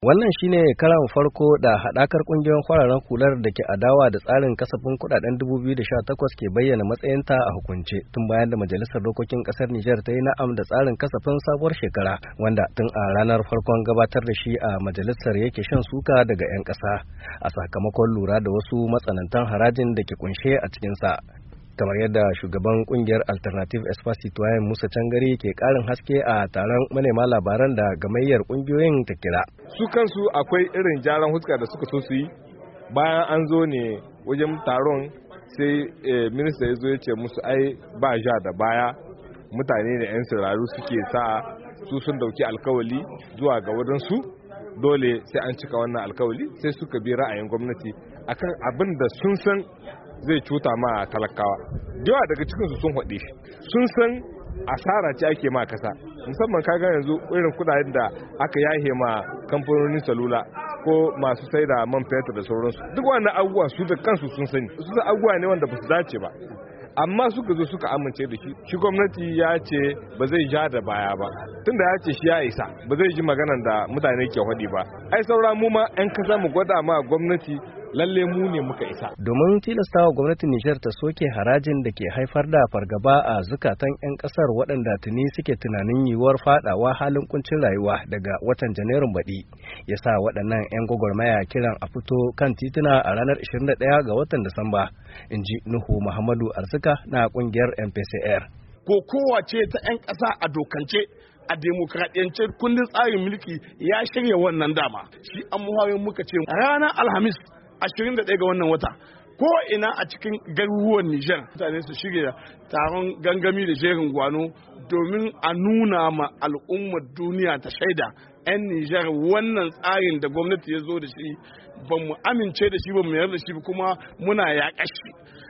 Wannan shine karan farko da haɗakar ƙungiyoyin fararen hular da ke adawa da tsarin kasafin kuɗaɗen 2018 ke bayyana matsayinta a hukunce tun bayan da Majalisar Dokokin ƙasar Nijar ta yi na'am da tsarin kasafin sabuwar shekara wanda tun a ranar farkon gabatar da shi a majalisar yake shan suka daga 'yan ƙasa a sakamakon lura da wasu matsanantan harajin da ke kunshe a cikinsa. Kamar yadda shugaban kungiyar Alternative Espace Citoyen Musa Cangari ke karin haske a taron manema labaran da gamayyar kungiyoyin ta kira. Su kansu akwai irin jaran huska da suka so su yi bayan an zo ne wajen taron sai minista ya zo ya ce musu ai ba ja da baya mutane da 'yan siraru suke sa su sun dauki alkawali zuwa ga wadansu dole sai an cika wannan alkawali sai suka bi ra'ayin gwamnati akan abin da sun san zai cuta ma talakawa. Yawa daga cikinsu sun haɗe shi sun san asara ce ake ma kasa musamman kaga yanzu irin kudaden da aka yahe ma kamfanonin salula ko masu sai da man fetur da sauransu duk wannan abubuwa su da kansu sun sani su da abubuwa ne wanda ba su dace ba amma suka zo suka amince da shi gwamnati ya ce ba zai ja da baya ba tunda ya ce shi ya isa ba zai ji maganan da mutane ke faɗi ba ai saura mu ma 'yan kasa mu gwada ma gwamnati lalle mu ne muka isa. Domin tilastawa gwamnatin Nijar ta soke harajin da ke haifar da fargaba a zukatan 'yan kasar waɗanda tuni suke tunanin yiwuwar fadawa halin kuncin rayuwa daga watan Janairun baɗi ya sa waɗannan 'yan gwagwarmaya kiran a fito kan tituna a ranar 21 ga watan Disamba, in ji Nuhu Muhammadu Arzika na ƙungiyar MPCR. Ko kowace ta 'yan ƙasa a dokance a demokradiyance kundin tsarin mulki ya shirya wannan dama shi an muhawarin muka ce ranar Alhamis 21 ga wannan wata ko ina a cikin garuruwan Nijar mutane su shirya taron gangami da jerin gwano domin a nuna ma al'ummar duniya ta shaida 'yan Nijar wannan tsarin da gwamnati ya zo da shi ba mu amince da shi ba mu yarda da shi kuma muna yaƙa shi.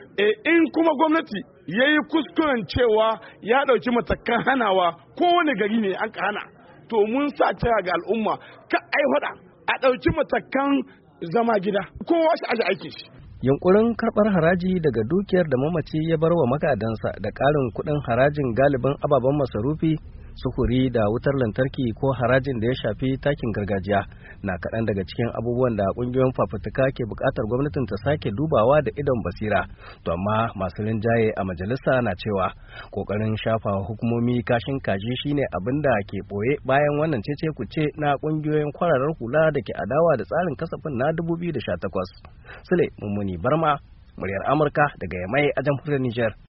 In kuma gwamnati ya yi kuskuren cewa ya ɗauki matakan hanawa kowane gari ne an ka hana to mun sa kira ga al'umma ka ai a ɗauki matakan zama gida kowa shi aje aikin shi. Yunkurin karɓar haraji daga dukiyar da mamaci ya bar wa magadansa da ƙarin kuɗin harajin galibin ababen masarufi sufuri da wutar lantarki ko harajin da ya shafi takin gargajiya na kaɗan daga cikin abubuwan da ƙungiyoyin fafutuka ke buƙatar gwamnatin ta sake dubawa da idon basira. To amma masu rinjaye a majalisa na cewa ƙoƙarin shafawa hukumomi kashin kaji shine abin da ke ɓoye bayan wannan cece kuce na ƙungiyoyin kwararar hula da ke adawa da tsarin kasafin na 2018. Sule Mummuni Barma, muryar Amurka daga Yamai a jamhuriyar Nijar.